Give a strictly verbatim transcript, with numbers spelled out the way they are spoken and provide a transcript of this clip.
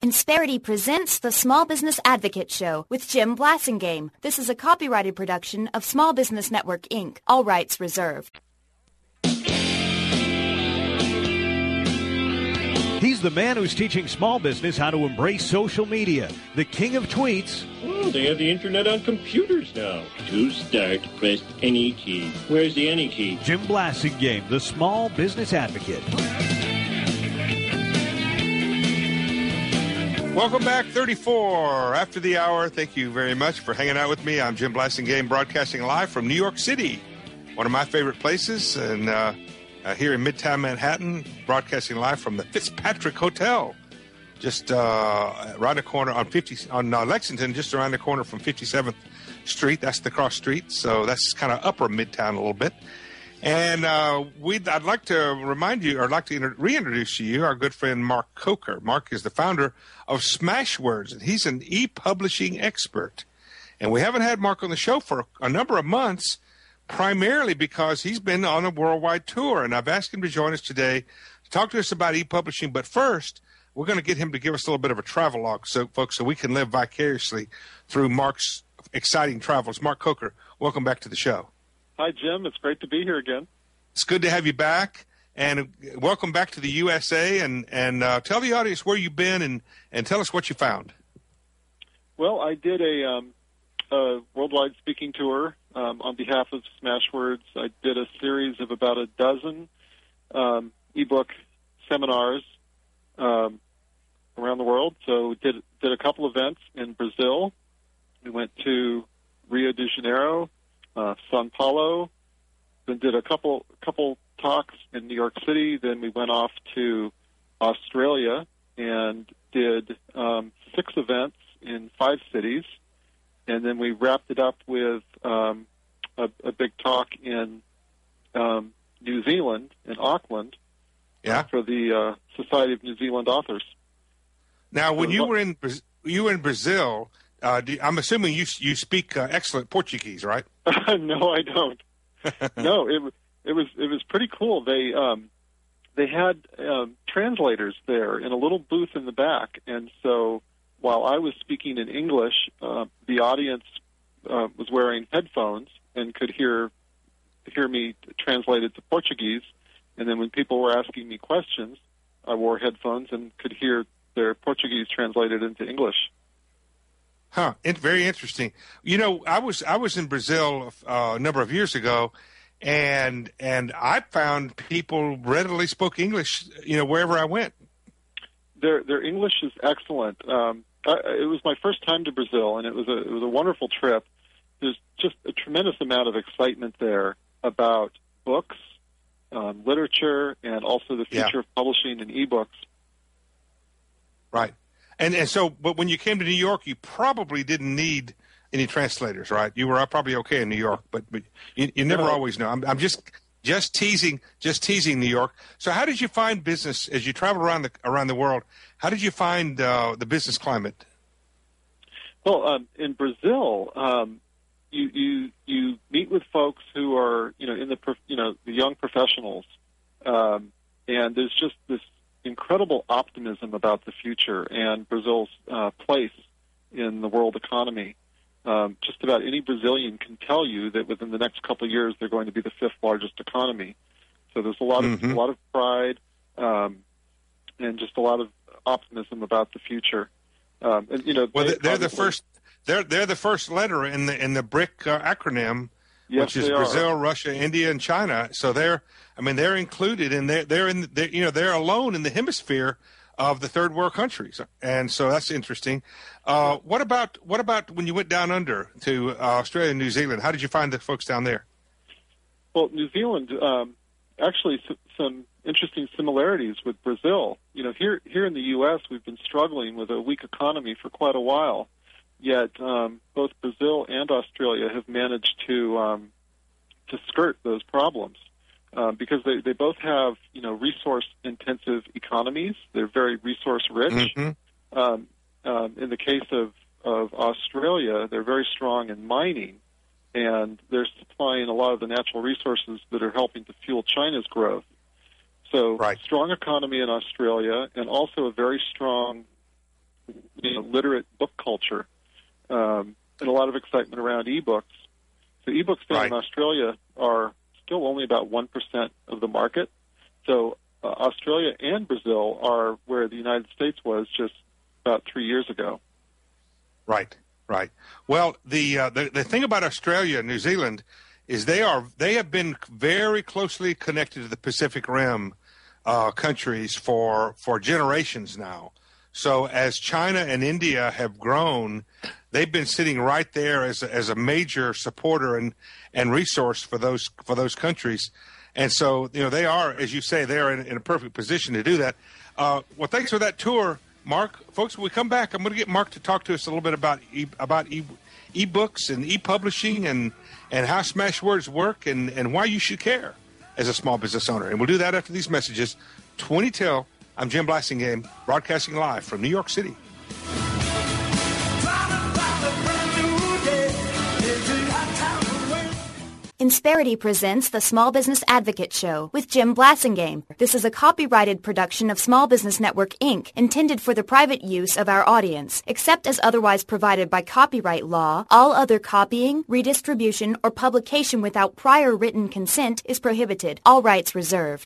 Insperity presents the Small Business Advocate Show with Jim Blasingame. This is a copyrighted production of Small Business Network, Incorporated. All rights reserved. He's the man who's teaching small business how to embrace social media. The king of tweets. Oh, they have the internet on computers now. To start, press any key. Where's the any key? Jim Blasingame, the small business advocate. Welcome back, thirty-four after the hour. Thank you very much for hanging out with me. I'm Jim Blasingame, broadcasting live from New York City, one of my favorite places, and uh, uh, here in Midtown Manhattan, broadcasting live from the Fitzpatrick Hotel, just uh, around the corner on fifty on uh, Lexington, just around the corner from fifty-seventh Street. That's the cross street, so that's kind of upper Midtown a little bit. And uh, we'd, I'd like to remind you, or I'd like to inter- reintroduce to you our good friend Mark Coker. Mark is the founder of Smashwords, and he's an e-publishing expert. And we haven't had Mark on the show for a number of months, primarily because he's been on a worldwide tour. And I've asked him to join us today to talk to us about e-publishing. But first, we're going to get him to give us a little bit of a travelogue, so folks, so we can live vicariously through Mark's exciting travels. Mark Coker, welcome back to the show. Hi, Jim. It's great to be here again. It's good to have you back, and welcome back to the U S A. And, and uh, tell the audience where you've been, and, and tell us what you found. Well, I did a, um, a worldwide speaking tour um, on behalf of Smashwords. I did a series of about a dozen um, ebook seminars um, around the world. So did did a couple events in Brazil. We went to Rio de Janeiro, Uh, Sao Paulo, then did a couple couple talks in New York City. Then we went off to Australia and did um, six events in five cities, and then we wrapped it up with um, a, a big talk in um, New Zealand, in Auckland, yeah, uh, for the uh, Society of New Zealand Authors. Now, when so, you were in you were in Brazil. Uh, do, I'm assuming you you speak uh, excellent Portuguese, right? No, I don't. No, it it was it was pretty cool. They um, they had um, translators there in a little booth in the back, and so while I was speaking in English, uh, the audience uh, was wearing headphones and could hear hear me translated to Portuguese. And then when people were asking me questions, I wore headphones and could hear their Portuguese translated into English. Huh. It, very interesting. You know, I was I was in Brazil uh, a number of years ago, and and I found people readily spoke English. You know, wherever I went. Their their English is excellent. Um, I, it was my first time to Brazil, and it was a it was a wonderful trip. There's just a tremendous amount of excitement there about books, um, literature, and also the future yeah. of publishing and ebooks. Right. And and so, but when you came to New York, you probably didn't need any translators, right? You were probably okay in New York, but, but you, you never no. always know. I'm, I'm just just teasing, just teasing New York. So, how did you find business as you travel around the around the world? How did you find uh, the business climate? Well, um, in Brazil, um, you you you meet with folks who are you know in the you know the young professionals, um, and there's just this incredible optimism about the future and Brazil's uh, place in the world economy. Um, just about any Brazilian can tell you that within the next couple of years they're going to be the fifth largest economy. So there's a lot of mm-hmm. a lot of pride um, and just a lot of optimism about the future. Um, and you know, well, they, they're the first. They're they're the first letter in the in the BRIC uh, acronym. Yes, which is they Brazil, are. Russia, India, and China. So they're, I mean, they're included, and they're they're in, they're, you know, they're alone in the hemisphere of the third world countries, and so that's interesting. Uh, what about what about when you went down under to uh, Australia and New Zealand? How did you find the folks down there? Well, New Zealand um, actually s- some interesting similarities with Brazil. You know, here here in the U S we've been struggling with a weak economy for quite a while. Yet um, both Brazil and Australia have managed to um, to skirt those problems uh, because they, they both have you know resource-intensive economies. They're very resource-rich. Mm-hmm. Um, um, in the case of, of Australia, they're very strong in mining, and they're supplying a lot of the natural resources that are helping to fuel China's growth. So right. strong economy in Australia, and also a very strong you know, literate book culture, um, and a lot of excitement around ebooks. So ebooks down Right. in Australia are still only about one percent of the market. So uh, Australia and Brazil are where the United States was just about three years ago. Right, right. Well, the uh, the the thing about Australia and New Zealand is they are they have been very closely connected to the Pacific Rim uh, countries for for generations now. So as China and India have grown, they've been sitting right there as a, as a major supporter and, and resource for those for those countries. And so, you know, they are, as you say, they are in, in a perfect position to do that. Uh, well, thanks for that tour, Mark. Folks, when we come back, I'm going to get Mark to talk to us a little bit about e, about e, e-books and e-publishing and, and how Smashwords work and, and why you should care as a small business owner. And we'll do that after these messages. twenty till. I'm Jim Blasingame, broadcasting live from New York City. Insperity presents the Small Business Advocate Show with Jim Blasingame. This is a copyrighted production of Small Business Network, Incorporated, intended for the private use of our audience. Except as otherwise provided by copyright law, all other copying, redistribution, or publication without prior written consent is prohibited. All rights reserved.